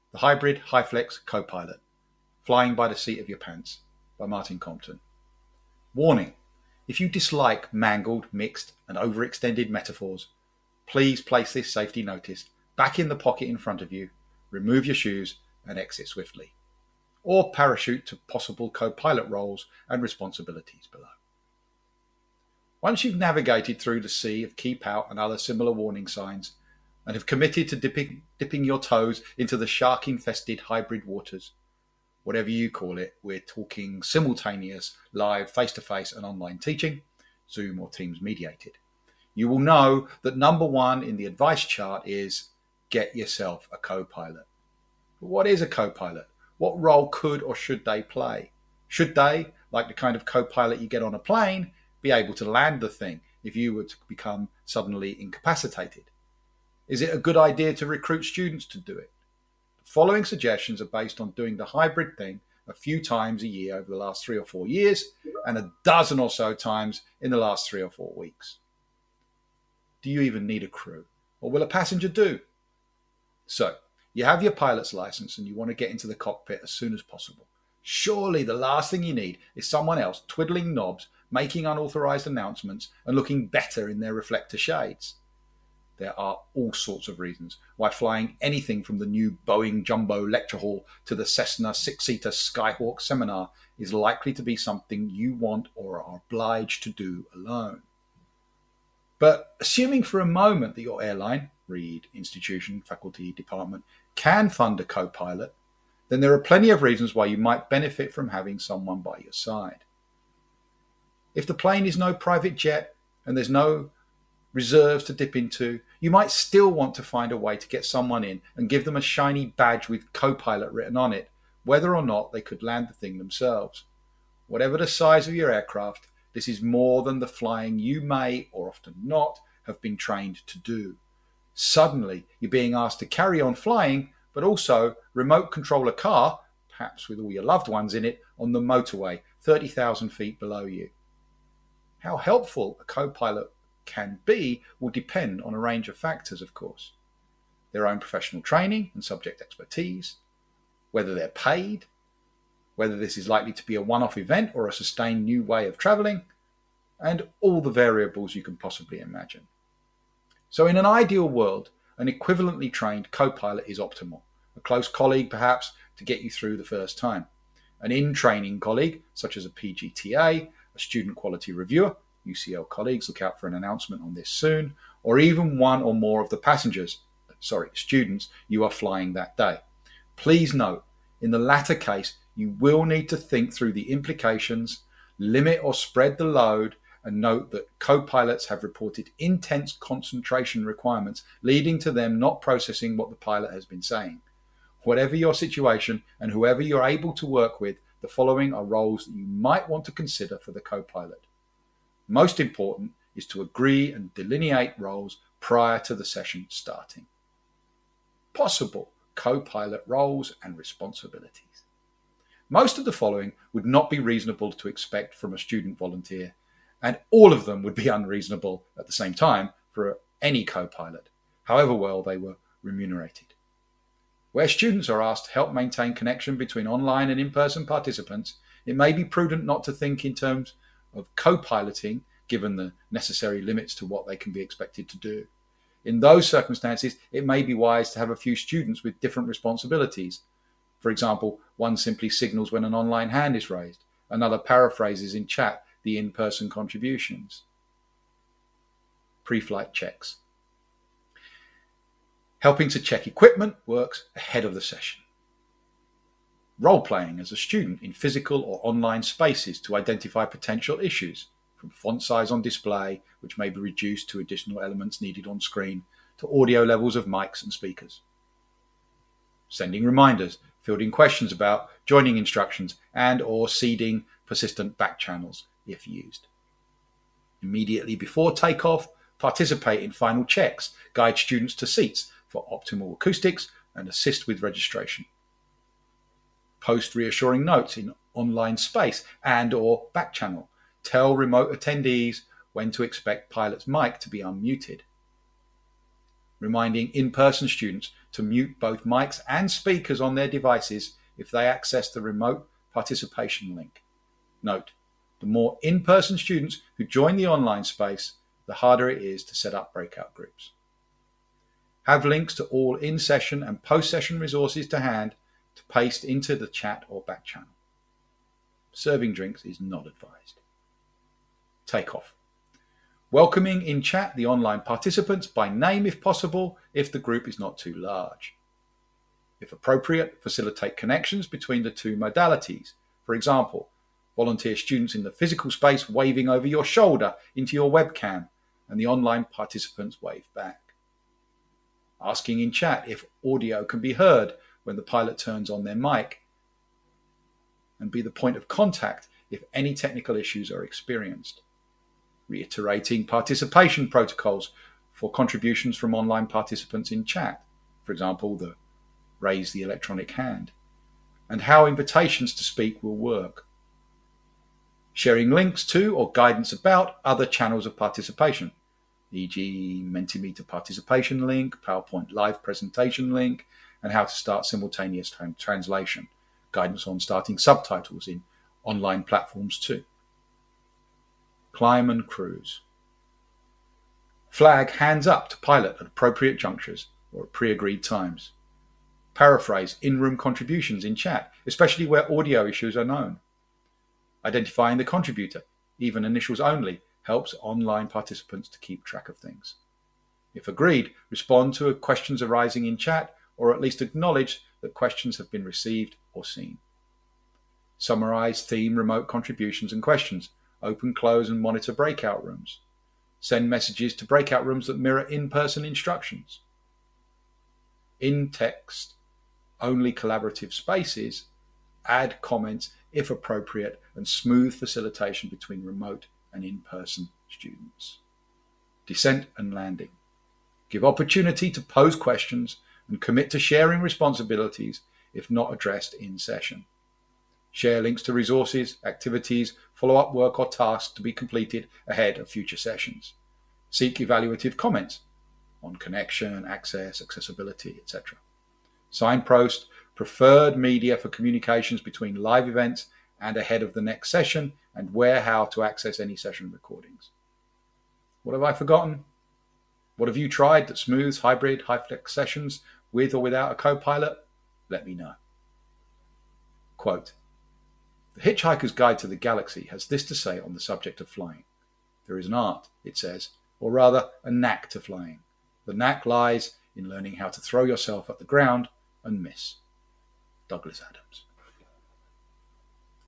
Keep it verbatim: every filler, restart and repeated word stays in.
The Hybrid HyFlex Copilot, Flying by the Seat of Your Pants by Martin Compton. Warning: if you dislike mangled, mixed and overextended metaphors, please place this safety notice back in the pocket in front of you, remove your shoes and exit swiftly. Or parachute to possible co-pilot roles and responsibilities below. Once you've navigated through the sea of keep out and other similar warning signs, and have committed to dipping, dipping your toes into the shark-infested hybrid waters, whatever you call it, we're talking simultaneous, live, face-to-face and online teaching, Zoom or Teams mediated, you will know that number one in the advice chart is get yourself a co-pilot. But what is a co-pilot? What role could or should they play? Should they, like the kind of co-pilot you get on a plane, be able to land the thing if you were to become suddenly incapacitated? Is it a good idea to recruit students to do it? The following suggestions are based on doing the hybrid thing a few times a year over the last three or four years and a dozen or so times in the last three or four weeks. Do you even need a crew? Or will a passenger do? So, you have your pilot's license and you want to get into the cockpit as soon as possible. Surely the last thing you need is someone else twiddling knobs, making unauthorized announcements and looking better in their reflector shades. There are all sorts of reasons why flying anything from the new Boeing Jumbo lecture hall to the Cessna six-seater Skyhawk seminar is likely to be something you want or are obliged to do alone. But assuming for a moment that your airline, read institution, faculty, department, can fund a co-pilot, then there are plenty of reasons why you might benefit from having someone by your side. If the plane is no private jet and there's no reserves to dip into, you might still want to find a way to get someone in and give them a shiny badge with co-pilot written on it, whether or not they could land the thing themselves. Whatever the size of your aircraft, this is more than the flying you may, or often not, have been trained to do. Suddenly, you're being asked to carry on flying, but also remote control a car, perhaps with all your loved ones in it, on the motorway, thirty thousand feet below you. How helpful a co-pilot can be will depend on a range of factors, of course. Their own professional training and subject expertise, whether they're paid, whether this is likely to be a one-off event or a sustained new way of travelling, and all the variables you can possibly imagine. So in an ideal world, an equivalently trained co-pilot is optimal. A close colleague, perhaps, to get you through the first time. An in-training colleague, such as a P G T A, a student quality reviewer, U C L colleagues, look out for an announcement on this soon, or even one or more of the passengers, sorry, students you are flying that day. Please note, in the latter case, you will need to think through the implications, limit or spread the load, and note that co-pilots have reported intense concentration requirements, leading to them not processing what the pilot has been saying. Whatever your situation and whoever you're able to work with, the following are roles that you might want to consider for the co-pilot. Most important is to agree and delineate roles prior to the session starting. Possible co-pilot roles and responsibilities. Most of the following would not be reasonable to expect from a student volunteer, and all of them would be unreasonable at the same time for any co-pilot, however well they were remunerated. Where students are asked to help maintain connection between online and in-person participants, it may be prudent not to think in terms of co-piloting, given the necessary limits to what they can be expected to do. In those circumstances, it may be wise to have a few students with different responsibilities. For example, one simply signals when an online hand is raised, another paraphrases in chat the in-person contributions. Pre-flight checks. Helping to check equipment works ahead of the session. Role-playing as a student in physical or online spaces to identify potential issues, from font size on display, which may be reduced to additional elements needed on screen, to audio levels of mics and speakers. Sending reminders, fielding questions about joining instructions, and or seeding persistent back channels if used. Immediately before takeoff, participate in final checks, guide students to seats for optimal acoustics, and assist with registration. Post reassuring notes in online space and or back channel. Tell remote attendees when to expect pilot's mic to be unmuted. Reminding in-person students to mute both mics and speakers on their devices if they access the remote participation link. Note, the more in-person students who join the online space, the harder it is to set up breakout groups. Have links to all in-session and post-session resources to hand to paste into the chat or back channel. Serving drinks is not advised. Takeoff. Welcoming in chat the online participants by name if possible, if the group is not too large. If appropriate, facilitate connections between the two modalities. For example, volunteer students in the physical space waving over your shoulder into your webcam and the online participants wave back. Asking in chat if audio can be heard when the pilot turns on their mic, and be the point of contact if any technical issues are experienced. Reiterating participation protocols for contributions from online participants in chat, for example, the raise the electronic hand, and how invitations to speak will work. Sharing links to or guidance about other channels of participation, for example, Mentimeter participation link, PowerPoint live presentation link, and how to start simultaneous tra- translation, guidance on starting subtitles in online platforms too. Climb and cruise. Flag hands up to pilot at appropriate junctures or at pre-agreed times. Paraphrase in-room contributions in chat, especially where audio issues are known. Identifying the contributor, even initials only, helps online participants to keep track of things. If agreed, respond to questions arising in chat or at least acknowledge that questions have been received or seen. Summarize theme remote contributions and questions. Open, close, and monitor breakout rooms. Send messages to breakout rooms that mirror in-person instructions. In text only collaborative spaces, add comments if appropriate, and smooth facilitation between remote and in-person students. Descent and landing. Give opportunity to pose questions and commit to sharing responsibilities if not addressed in session. Share links to resources, activities, follow-up work or tasks to be completed ahead of future sessions. Seek evaluative comments on connection, access, accessibility, et cetera. Signpost preferred media for communications between live events and ahead of the next session, and where how to access any session recordings. What have I forgotten? What have you tried that smooths hybrid, high-flex sessions with or without a co-pilot? Let me know. Quote, The Hitchhiker's Guide to the Galaxy has this to say on the subject of flying. There is an art, it says, or rather a knack to flying. The knack lies in learning how to throw yourself at the ground and miss. Douglas Adams.